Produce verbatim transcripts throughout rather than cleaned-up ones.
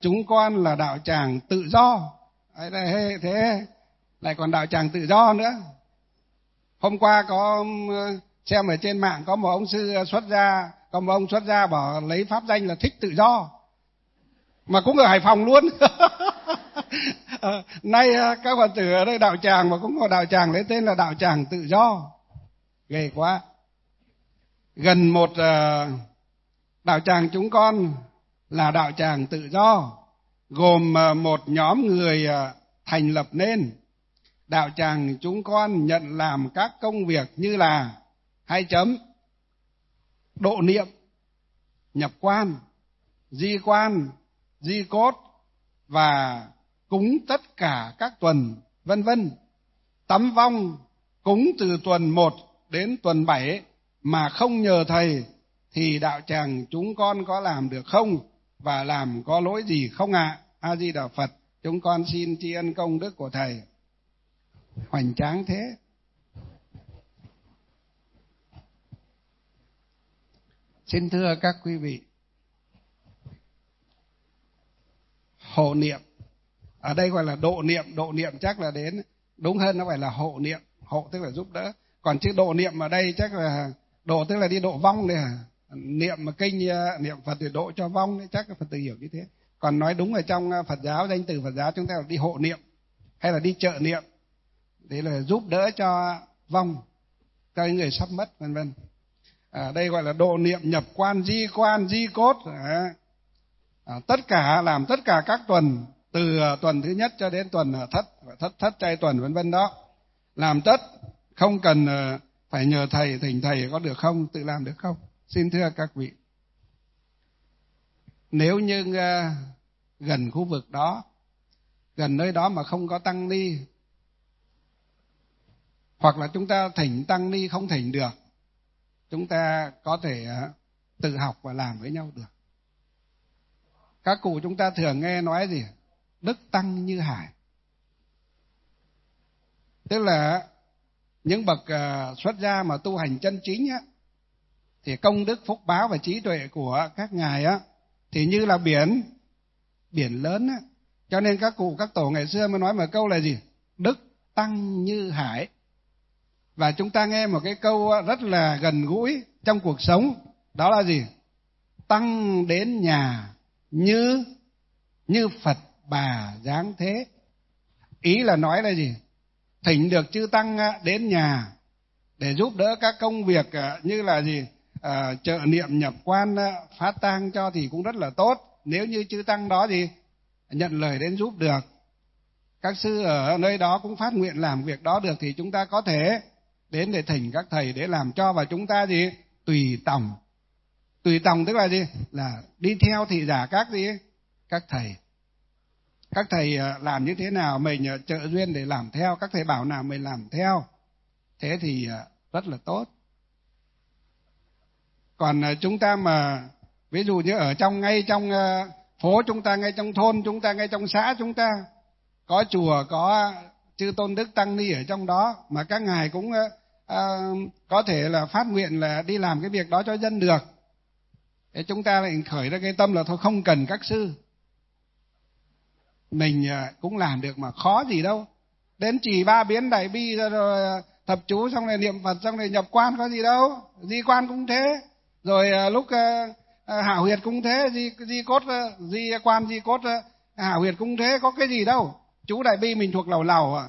chúng con là đạo tràng tự do. Đấy, thế lại còn đạo tràng tự do nữa. Hôm qua có xem ở trên mạng có một ông sư xuất gia, có một ông xuất gia bảo lấy pháp danh là thích tự do, mà cũng ở Hải Phòng luôn. Nay các Phật tử ở đây đạo tràng mà cũng có đạo tràng lấy tên là đạo tràng tự do, ghê quá. Gần một đạo tràng chúng con là đạo tràng tự do, gồm một nhóm người thành lập nên. Đạo tràng chúng con nhận làm các công việc như là hai chấm độ niệm, nhập quan, di quan, di cốt và cúng tất cả các tuần, vân vân. Tắm vong cúng từ tuần một đến tuần bảy mà không nhờ thầy thì đạo tràng chúng con có làm được không, và làm có lỗi gì không ạ? À? A Di Đà Phật. Chúng con xin tri ân công đức của thầy. Hoành tráng thế. Xin thưa các quý vị, hộ niệm ở đây gọi là độ niệm, độ niệm chắc là đến, đúng hơn nó phải là hộ niệm. Hộ tức là giúp đỡ, còn chữ độ niệm ở đây chắc là độ tức là đi độ vong đây à. Niệm mà kinh niệm Phật thì độ cho vong đấy, chắc là Phật tử hiểu như thế. Còn nói đúng ở trong Phật giáo, danh từ Phật giáo chúng ta là đi hộ niệm hay là đi trợ niệm, đấy là giúp đỡ cho vong, cho những người sắp mất, vân vân. À, đây gọi là độ niệm, nhập quan, di quan, di cốt. À, tất cả làm tất cả các tuần, từ tuần thứ nhất cho đến tuần thất, thất thất trai tuần, vân vân đó, làm tất, không cần phải nhờ thầy, thỉnh thầy có được không, tự làm được không? Xin thưa các vị, nếu như uh, gần khu vực đó, gần nơi đó mà không có tăng ni, hoặc là chúng ta thỉnh tăng ni không thỉnh được, chúng ta có thể uh, tự học và làm với nhau được. Các cụ chúng ta thường nghe nói gì? Đức tăng như hải. Tức là những bậc uh, xuất gia mà tu hành chân chính á, thì công đức phúc báo và trí tuệ của các ngài á thì như là biển, biển lớn á. Cho nên các cụ các tổ ngày xưa mới nói một câu là gì? Đức tăng như hải. Và chúng ta nghe một cái câu rất là gần gũi trong cuộc sống, đó là gì? Tăng đến nhà như như Phật bà giáng thế. Ý là nói là gì? Thỉnh được chư tăng đến nhà để giúp đỡ các công việc như là gì? À, trợ niệm, nhập quan, phát tang cho thì cũng rất là tốt. Nếu như chư tăng đó gì nhận lời đến giúp được, các sư ở nơi đó cũng phát nguyện làm việc đó được, thì chúng ta có thể đến để thỉnh các thầy để làm cho, và chúng ta gì tùy tòng. Tùy tòng tức là gì? Là đi theo thị giả các gì các thầy. Các thầy làm như thế nào mình trợ duyên để làm theo, các thầy bảo nào mình làm theo. Thế thì rất là tốt. Còn chúng ta mà ví dụ như ở trong ngay trong phố chúng ta, ngay trong thôn chúng ta, ngay trong xã chúng ta có chùa, có chư tôn đức tăng ni ở trong đó, mà các ngài cũng à, có thể là phát nguyện là đi làm cái việc đó cho dân được. Thế chúng ta lại khởi ra cái tâm là thôi không cần các sư, mình cũng làm được mà khó gì đâu. Đến chỉ ba biến đại bi rồi thập chú xong rồi niệm Phật xong rồi nhập quan có gì đâu. Di quan cũng thế, rồi lúc uh, hảo huyệt cũng thế, di, di cốt, di quan, di cốt, hảo huyệt cũng thế, có cái gì đâu. Chú đại bi mình thuộc lầu lầu à.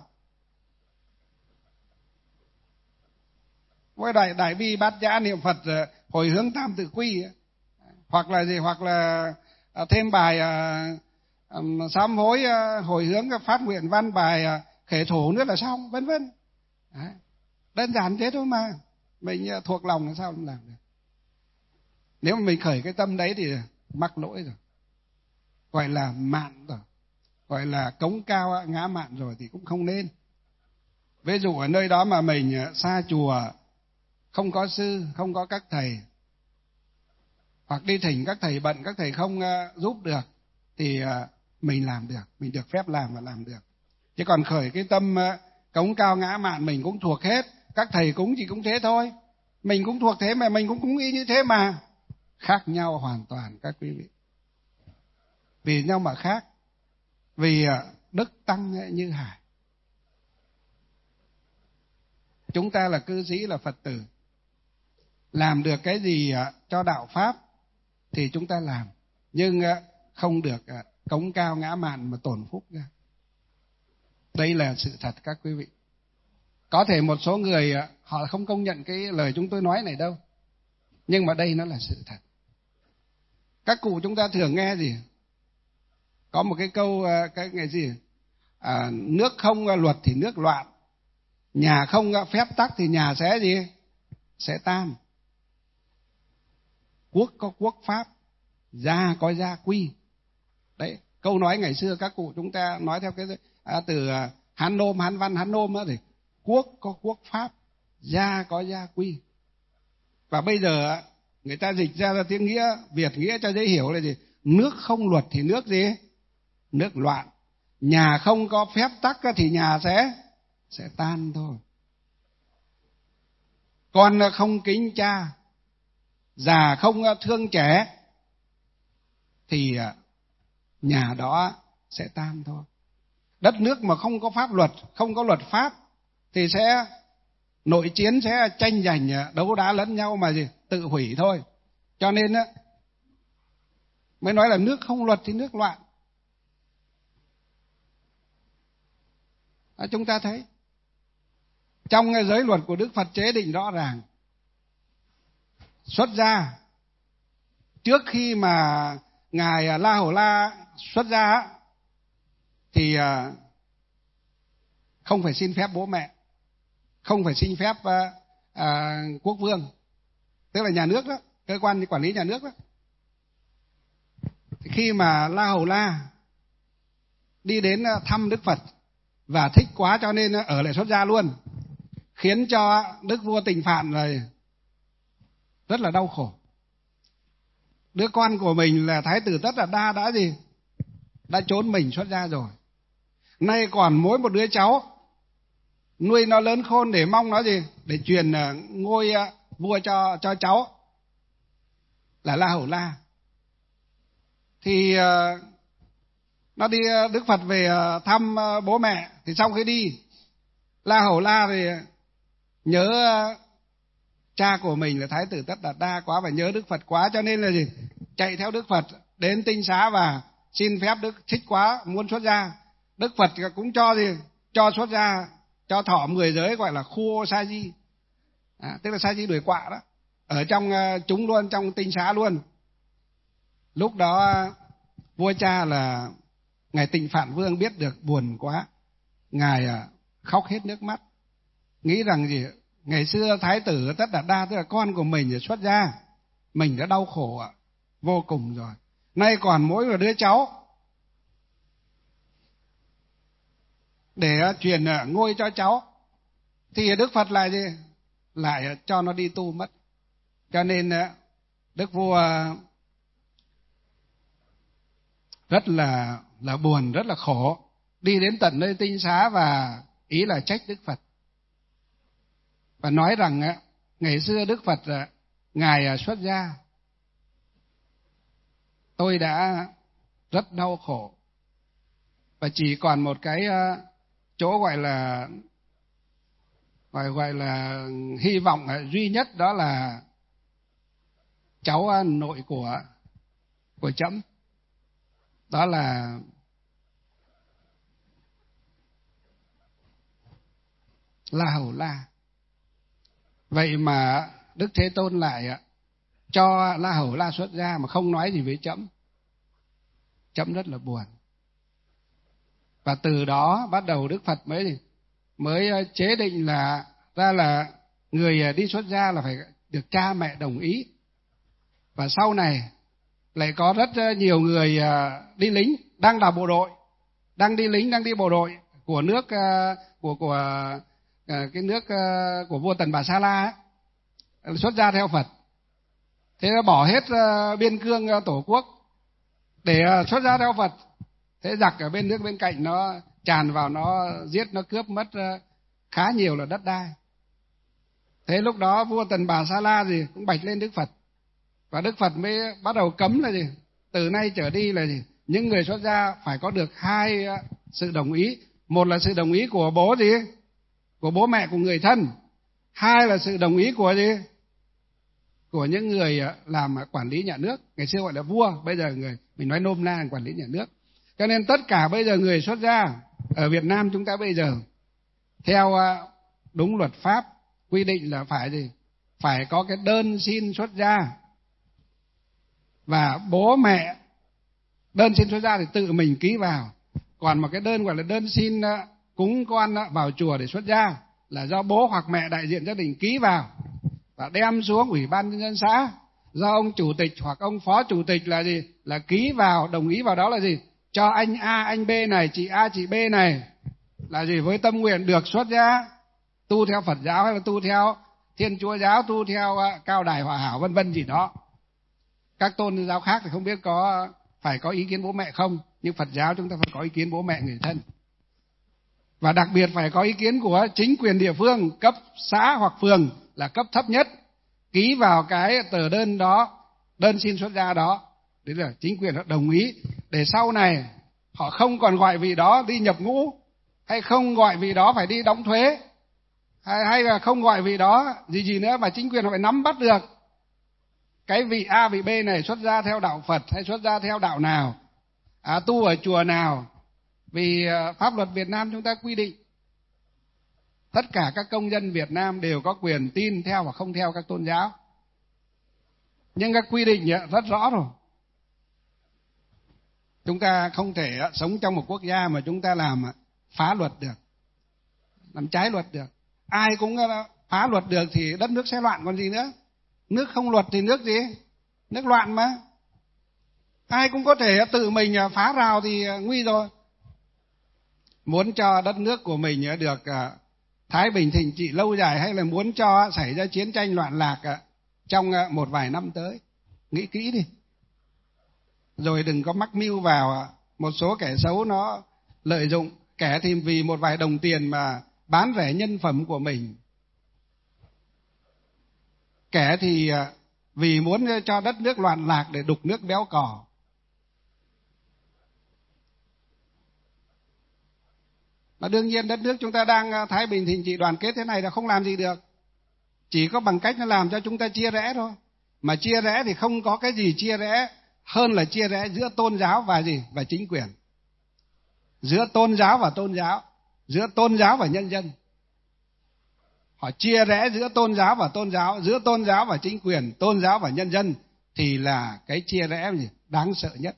Với đại đại bi bát nhã niệm Phật hồi hướng tam tự quy, hoặc là gì, hoặc là thêm bài uh, sám hối, uh, hồi hướng phát nguyện văn, bài uh, khể thủ nữa là xong, vân vân. Đơn giản thế thôi mà mình uh, thuộc lòng làm sao không làm được. Nếu mà mình khởi cái tâm đấy thì mắc lỗi rồi, gọi là mạn rồi, gọi là cống cao ngã mạn rồi thì cũng không nên. Ví dụ ở nơi đó mà mình xa chùa, không có sư, không có các thầy, hoặc đi thỉnh các thầy bận, các thầy không giúp được, thì mình làm được, mình được phép làm và làm được. Chứ còn khởi cái tâm cống cao ngã mạn, mình cũng thuộc hết, các thầy cúng gì cũng thế thôi, mình cũng thuộc thế mà mình cũng cúng y như thế mà, khác nhau hoàn toàn các quý vị. vì nhau mà khác. Vì đức tăng như hải. Chúng ta là cư sĩ, là Phật tử, làm được cái gì cho đạo Pháp thì chúng ta làm, nhưng không được cống cao ngã mạn mà tổn phúc ra. Đây là sự thật các quý vị. Có thể một số người họ không công nhận cái lời chúng tôi nói này đâu, nhưng mà đây nó là sự thật. Các cụ chúng ta thường nghe gì? Có một cái câu, cái ngày gì? À, nước không luật thì nước loạn, nhà không phép tắc thì nhà sẽ gì? Sẽ tan. Quốc có quốc pháp, gia có gia quy. Đấy, câu nói ngày xưa các cụ chúng ta nói theo cái à, từ Hán Nôm, Hán Văn, Hán Nôm đó thì quốc có quốc pháp, gia có gia quy. Và bây giờ người ta dịch ra là tiếng nghĩa Việt, nghĩa cho dễ hiểu là gì? Nước không luật thì nước gì? Nước loạn. Nhà không có phép tắc thì nhà sẽ sẽ tan thôi. Con không kính cha, già không thương trẻ thì nhà đó sẽ tan thôi. Đất nước mà không có pháp luật, không có luật pháp thì sẽ nội chiến, sẽ tranh giành đấu đá lẫn nhau mà gì? Tự hủy thôi. Cho nên á mới nói là nước không luật thì nước loạn. À, chúng ta thấy trong giới luật của Đức Phật chế định rõ ràng, xuất gia trước khi mà ngài La Hầu La xuất gia thì không phải xin phép bố mẹ, không phải xin phép à, quốc vương, tức là nhà nước đó, cơ quan quản lý nhà nước đó. Thì khi mà La Hầu La đi đến thăm Đức Phật và thích quá cho nên ở lại xuất gia luôn, khiến cho Đức vua Tịnh Phạn rồi rất là đau khổ. Đứa con của mình là Thái tử Tất Đạt Đa đã gì? Đã trốn mình xuất gia rồi. Nay còn mỗi một đứa cháu, nuôi nó lớn khôn để mong nó gì? Để truyền ngôi vua cho cho cháu là La Hầu La. Thì nó đi, Đức Phật về thăm bố mẹ, thì sau khi đi, La Hầu La thì nhớ cha của mình là Thái tử Tất Đạt Đa quá và nhớ Đức Phật quá, cho nên là gì? Chạy theo Đức Phật đến Tinh Xá và xin phép Đức, thích quá muốn xuất gia. Đức Phật cũng cho gì? Cho xuất gia, cho thọ mười giới, gọi là khu sa di, à, tức là sa di đuổi quạ đó, ở trong chúng luôn, trong Tinh Xá luôn. Lúc đó vua cha là ngài Tịnh Phạn Vương biết được, buồn quá, ngài khóc hết nước mắt, nghĩ rằng gì? Ngày xưa Thái tử Tất Đạt Đa, tức là con của mình xuất gia, mình đã đau khổ vô cùng rồi, nay còn mỗi một đứa cháu để truyền ngôi cho cháu, thì Đức Phật lại gì? Lại cho nó đi tu mất. Cho nên Đức vua rất là là buồn, rất là khổ, đi đến tận nơi Tinh Xá và ý là trách Đức Phật và nói rằng ngày xưa Đức Phật ngài xuất gia, tôi đã rất đau khổ và chỉ còn một cái chỗ gọi là gọi gọi là hy vọng duy nhất, đó là cháu nội của của trẫm, đó là La Hầu La. Vậy mà Đức Thế Tôn lại cho La Hầu La xuất gia mà không nói gì với trẫm. Trẫm rất là buồn. Và từ đó bắt đầu Đức Phật mới mới chế định là ra là người đi xuất gia là phải được cha mẹ đồng ý. Và sau này lại có rất nhiều người đi lính, đang là bộ đội, đang đi lính, đang đi bộ đội của nước của của cái nước của vua Tần Bà Sa La ấy, xuất gia theo Phật. Thế nó bỏ hết biên cương tổ quốc để xuất gia theo Phật. Thế giặc ở bên nước bên cạnh nó tràn vào, nó giết, nó cướp mất khá nhiều là đất đai. Thế lúc đó vua Tần Bà Sa La gì cũng bạch lên Đức Phật, và Đức Phật mới bắt đầu cấm là gì? Từ nay trở đi là gì? những người xuất gia phải có được hai sự đồng ý. Một là sự đồng ý của bố gì? Của bố mẹ, của người thân. Hai là sự đồng ý của gì? Của những người làm quản lý nhà nước. Ngày xưa gọi là vua, bây giờ người mình nói nôm na là quản lý nhà nước. Cho nên tất cả bây giờ người xuất gia ở Việt Nam chúng ta bây giờ theo đúng luật pháp quy định là phải gì? Phải có cái đơn xin xuất gia. Và bố mẹ đơn xin xuất gia thì tự mình ký vào. Còn một cái đơn gọi là đơn xin cúng con vào chùa để xuất gia là do bố hoặc mẹ đại diện gia đình ký vào và đem xuống ủy ban nhân dân xã, do ông chủ tịch hoặc ông phó chủ tịch là gì? Là ký vào, đồng ý vào đó là gì? Cho anh A, anh B này, chị A, chị B này là gì? Với tâm nguyện được xuất gia, tu theo Phật giáo hay là tu theo Thiên Chúa giáo, tu theo Cao Đài Hòa Hảo vân vân gì đó. Các tôn giáo khác thì không biết có phải có ý kiến bố mẹ không, nhưng Phật giáo chúng ta phải có ý kiến bố mẹ người thân. Và đặc biệt phải có ý kiến của chính quyền địa phương, cấp xã hoặc phường là cấp thấp nhất, ký vào cái tờ đơn đó, đơn xin xuất gia đó. Đấy là chính quyền họ đồng ý, để sau này họ không còn gọi vị đó đi nhập ngũ, hay không gọi vị đó phải đi đóng thuế, hay, hay là không gọi vị đó gì gì nữa, mà chính quyền họ phải nắm bắt được cái vị A, vị B này xuất gia theo đạo Phật hay xuất gia theo đạo nào, à, tu ở chùa nào. Vì pháp luật Việt Nam chúng ta quy định tất cả các công dân Việt Nam đều có quyền tin theo và không theo các tôn giáo. Nhưng các quy định rất rõ rồi. Chúng ta không thể sống trong một quốc gia mà chúng ta làm phá luật được, làm trái luật được. Ai cũng phá luật được thì đất nước sẽ loạn còn gì nữa. Nước không luật thì nước gì? Nước loạn mà. Ai cũng có thể tự mình phá rào thì nguy rồi. Muốn cho đất nước của mình được thái bình thịnh trị lâu dài, hay là muốn cho xảy ra chiến tranh loạn lạc trong một vài năm tới, nghĩ kỹ đi. Rồi đừng có mắc mưu vào một số kẻ xấu nó lợi dụng. Kẻ thì vì một vài đồng tiền mà bán rẻ nhân phẩm của mình. Kẻ thì vì muốn cho đất nước loạn lạc để đục nước béo cò. Mà đương nhiên đất nước chúng ta đang thái bình thịnh trị đoàn kết thế này là không làm gì được. Chỉ có bằng cách nó làm cho chúng ta chia rẽ thôi. Mà chia rẽ thì không có cái gì chia rẽ hơn là chia rẽ giữa tôn giáo và gì? Và chính quyền. Giữa tôn giáo và tôn giáo. Giữa tôn giáo và nhân dân. Họ chia rẽ giữa tôn giáo và tôn giáo, giữa tôn giáo và chính quyền, tôn giáo và nhân dân thì là cái chia rẽ gì? Đáng sợ nhất.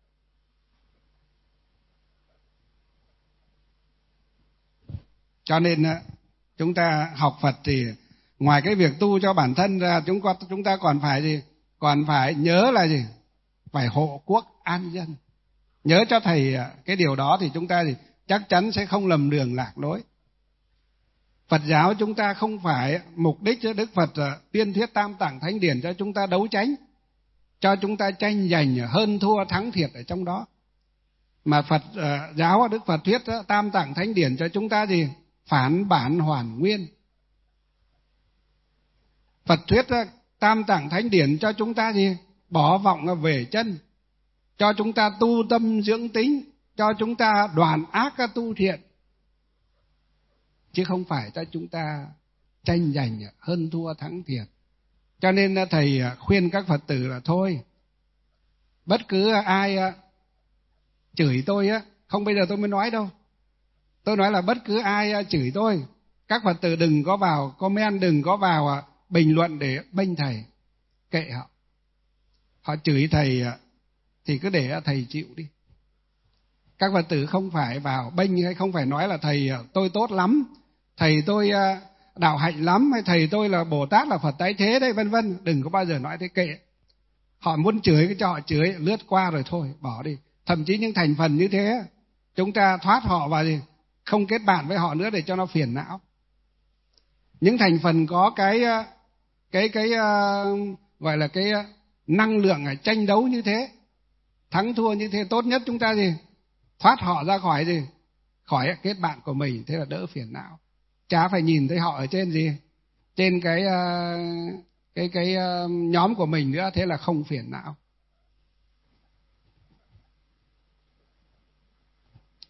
Cho nên chúng ta học Phật thì ngoài cái việc tu cho bản thân ra, chúng ta chúng ta còn phải gì? Còn phải nhớ là gì? Phải hộ quốc an dân. Nhớ cho thầy cái điều đó thì chúng ta thì chắc chắn sẽ không lầm đường lạc lối. Phật giáo chúng ta không phải mục đích cho Đức Phật tuyên thuyết Tam Tạng Thánh Điển cho chúng ta đấu tranh, cho chúng ta tranh giành hơn thua thắng thiệt ở trong đó. Mà Phật uh, giáo Đức Phật thuyết uh, Tam Tạng Thánh Điển cho chúng ta gì? Phản bản hoàn nguyên. Phật thuyết uh, Tam Tạng Thánh Điển cho chúng ta gì? Bỏ vọng về chân, cho chúng ta tu tâm dưỡng tính, cho chúng ta đoạn ác tu thiện, chứ không phải cho chúng ta tranh giành hơn thua thắng thiệt. Cho nên thầy khuyên các Phật tử là thôi, bất cứ ai chửi tôi á, không bây giờ tôi mới nói đâu, tôi nói là bất cứ ai chửi tôi, các Phật tử đừng có vào comment, đừng có vào bình luận để bênh thầy, kệ họ. Họ chửi thầy thì cứ để thầy chịu đi. Các Phật tử không phải vào bênh hay không phải nói là thầy tôi tốt lắm, thầy tôi đạo hạnh lắm, hay thầy tôi là Bồ Tát là Phật tái thế đây vân vân. Đừng có bao giờ nói thế, kệ. Họ muốn chửi cái cho họ chửi, lướt qua rồi thôi, bỏ đi. Thậm chí những thành phần như thế chúng ta thoát họ và gì? Không kết bạn với họ nữa để cho nó phiền não. Những thành phần có cái cái cái uh, gọi là cái năng lượng tranh đấu như thế, thắng thua như thế, tốt nhất chúng ta gì? Thoát họ ra khỏi gì? Khỏi kết bạn của mình, thế là đỡ phiền não. Chả phải nhìn thấy họ ở trên gì? Trên cái uh, cái cái uh, nhóm của mình nữa, thế là không phiền não.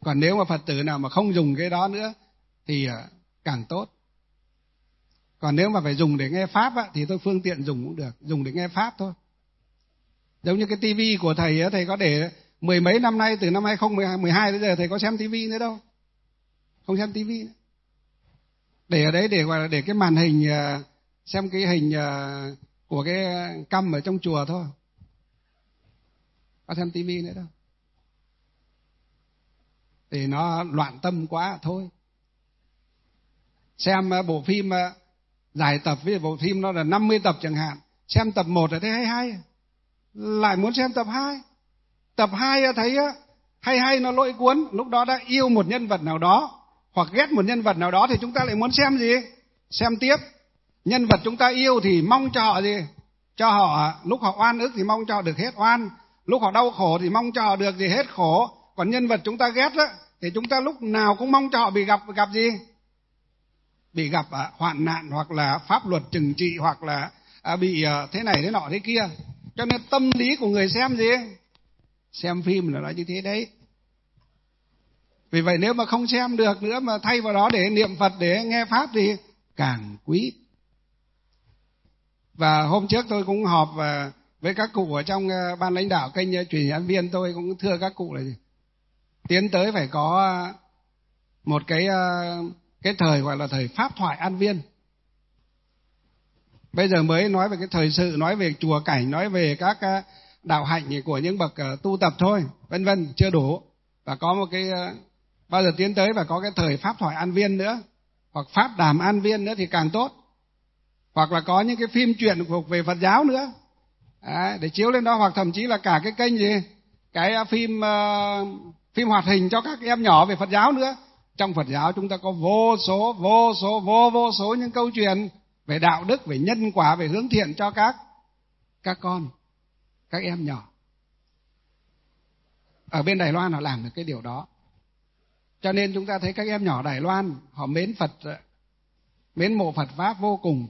Còn nếu mà Phật tử nào mà không dùng cái đó nữa thì càng tốt. Còn nếu mà phải dùng để nghe Pháp á, thì tôi phương tiện dùng cũng được, dùng để nghe Pháp thôi. Giống như cái tivi của thầy á, thầy có để mười mấy năm nay, từ năm hai không một hai đến giờ thầy có xem tivi nữa đâu. Không xem tivi nữa. Để ở đấy để gọi là để cái màn hình, xem cái hình của cái căm ở trong chùa thôi. Có xem tivi nữa đâu. Thì nó loạn tâm quá thôi. Xem bộ phim dài tập, với bộ phim nó là năm mươi tập chẳng hạn, xem tập một là thấy hay hay, lại muốn xem tập hai. Tập hai thấy hay hay, nó lôi cuốn, lúc đó đã yêu một nhân vật nào đó hoặc ghét một nhân vật nào đó thì chúng ta lại muốn xem gì? Xem tiếp. Nhân vật chúng ta yêu thì mong cho họ gì? Cho họ lúc họ oan ức thì mong cho họ được hết oan, lúc họ đau khổ thì mong cho họ được gì? Hết khổ. Còn nhân vật chúng ta ghét đó thì chúng ta lúc nào cũng mong cho họ bị gặp gặp gì? Bị gặp à, hoạn nạn, hoặc là pháp luật trừng trị, hoặc là à, bị à, thế này thế nọ thế kia. Cho nên tâm lý của người xem gì? Xem phim là nói như thế đấy. Vì vậy nếu mà không xem được nữa mà thay vào đó để niệm Phật, để nghe Pháp thì càng quý. Và hôm trước tôi cũng họp với các cụ ở trong ban lãnh đạo kênh truyền hình An Viên, tôi cũng thưa các cụ là gì? Tiến tới phải có một cái cái thời gọi là thời pháp thoại An Viên. Bây giờ mới nói về cái thời sự, nói về chùa cảnh, nói về các đạo hạnh của những bậc tu tập thôi, vân vân, chưa đủ. Và có một cái bao giờ tiến tới và có cái thời pháp thoại An Viên nữa, hoặc pháp đàm An Viên nữa thì càng tốt. Hoặc là có những cái phim truyện thuộc về Phật giáo nữa, à, để chiếu lên đó, hoặc thậm chí là cả cái kênh gì, cái phim uh, phim hoạt hình cho các em nhỏ về Phật giáo nữa. Trong Phật giáo chúng ta có vô số vô số vô vô số những câu chuyện về đạo đức, về nhân quả, về hướng thiện cho các các con, các em nhỏ. Ở bên Đài Loan họ làm được cái điều đó. Cho nên chúng ta thấy các em nhỏ Đài Loan họ mến Phật, mến mộ Phật Pháp vô cùng.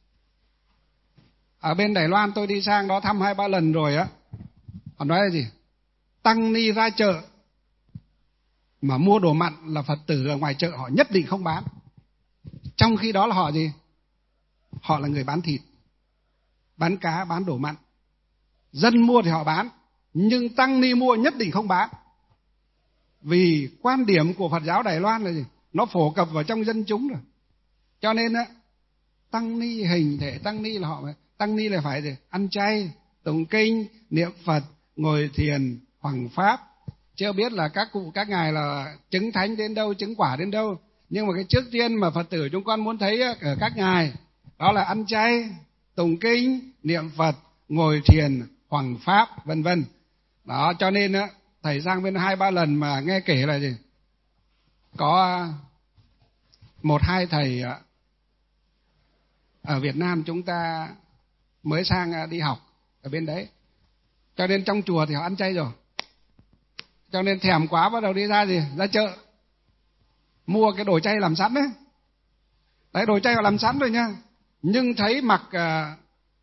Ở bên Đài Loan tôi đi sang đó thăm hai ba lần rồi á, họ nói là gì? Tăng ni ra chợ mà mua đồ mặn là Phật tử ở ngoài chợ họ nhất định không bán. Trong khi đó là họ gì? Họ là người bán thịt, bán cá, bán đồ mặn. Dân mua thì họ bán, nhưng tăng ni mua nhất định không bán. Vì quan điểm của Phật giáo Đài Loan là gì? Nó phổ cập vào trong dân chúng rồi. Cho nên á, tăng ni hình thể tăng ni là họ tăng ni là phải gì? Ăn chay, tụng kinh, niệm Phật, ngồi thiền, hoằng pháp. Chưa biết là các cụ các ngài là chứng thánh đến đâu, chứng quả đến đâu. Nhưng mà cái trước tiên mà Phật tử chúng con muốn thấy ở các ngài đó là ăn chay, tụng kinh, niệm Phật, ngồi thiền, hoằng pháp, vân vân. Đó, cho nên á, thầy sang bên hai ba lần mà nghe kể là gì? Có một hai thầy ở Việt Nam chúng ta mới sang đi học ở bên đấy. Cho nên trong chùa thì họ ăn chay rồi. Cho nên thèm quá bắt đầu đi ra gì? Ra chợ. Mua cái đồ chay làm sẵn đấy. Đấy, đồ chay họ làm sẵn rồi nha. Nhưng thấy mặc uh,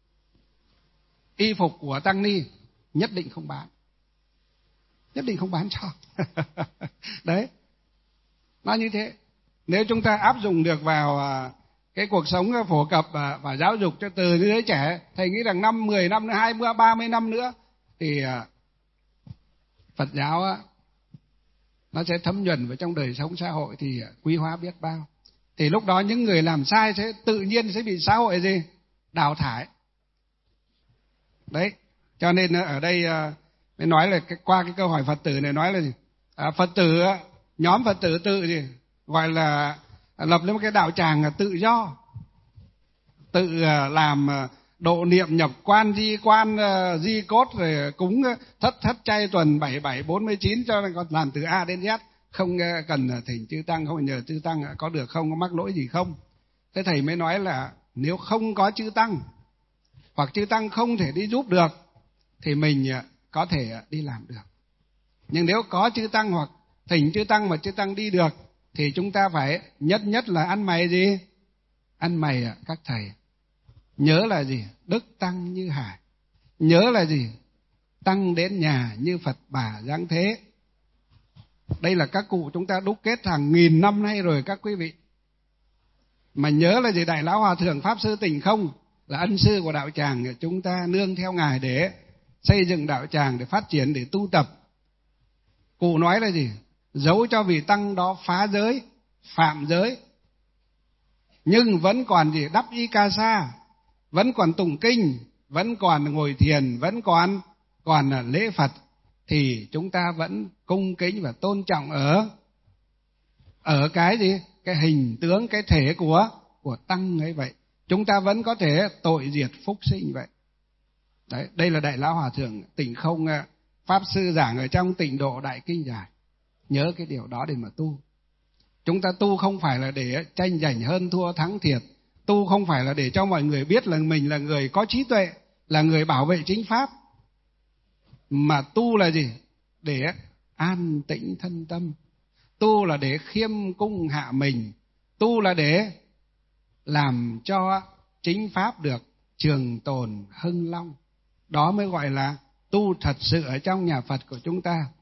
y phục của tăng ni nhất định không bán. Nhất định không bán cho. Đấy. Nó như thế. Nếu chúng ta áp dụng được vào uh, cái cuộc sống phổ cập và, và giáo dục cho từ giới trẻ, thầy nghĩ rằng năm, mười năm nữa, hai mươi, ba mươi năm nữa thì uh, Phật giáo uh, nó sẽ thấm nhuần vào trong đời sống xã hội thì uh, quý hóa biết bao. Thì lúc đó những người làm sai sẽ tự nhiên sẽ bị xã hội gì? Đào thải. Đấy. Cho nên uh, ở đây uh, mới nói là cái, qua cái câu hỏi Phật tử này nói là gì? À, Phật tử, uh, nhóm Phật tử tự gì? Gọi là lập lên một cái đạo tràng tự do, tự làm độ niệm nhập quan, di quan, di cốt, rồi cúng thất thất chay tuần bảy bảy bốn mươi chín, cho nên còn làm từ A đến Z, không cần thỉnh chư tăng, không nhờ chư tăng có được không, có mắc lỗi gì không. Thế thầy mới nói là nếu không có chư tăng hoặc chư tăng không thể đi giúp được thì mình có thể đi làm được. Nhưng nếu có chư tăng hoặc thỉnh chư tăng mà chư tăng đi được thì chúng ta phải nhất nhất là ăn mày gì? Ăn mày à, các thầy. Nhớ là gì? Đức tăng như hải. Nhớ là gì? Tăng đến nhà như Phật bà giáng thế. Đây là các cụ chúng ta đúc kết hàng nghìn năm nay rồi các quý vị. Mà nhớ là gì, Đại Lão Hòa Thượng Pháp Sư Tịnh Không là ân sư của đạo tràng, chúng ta nương theo ngài để xây dựng đạo tràng, để phát triển, để tu tập. Cụ nói là gì? Dẫu cho vị tăng đó phá giới, phạm giới, nhưng vẫn còn gì, đắp y ca sa, vẫn còn tụng kinh, vẫn còn ngồi thiền, vẫn còn còn là lễ Phật, thì chúng ta vẫn cung kính và tôn trọng ở ở cái gì, cái hình tướng, cái thể của của tăng ấy vậy. Chúng ta vẫn có thể tội diệt phúc sinh vậy. Đấy, đây là Đại Lão Hòa Thượng Tịnh Không Pháp Sư giảng ở trong Tịnh Độ Đại Kinh Giải. Nhớ cái điều đó để mà tu. Chúng ta tu không phải là để tranh giành hơn thua thắng thiệt. Tu không phải là để cho mọi người biết là mình là người có trí tuệ, là người bảo vệ chính pháp. Mà tu là gì? Để an tĩnh thân tâm. Tu là để khiêm cung hạ mình. Tu là để làm cho chính pháp được trường tồn hưng long. Đó mới gọi là tu thật sự ở trong nhà Phật của chúng ta.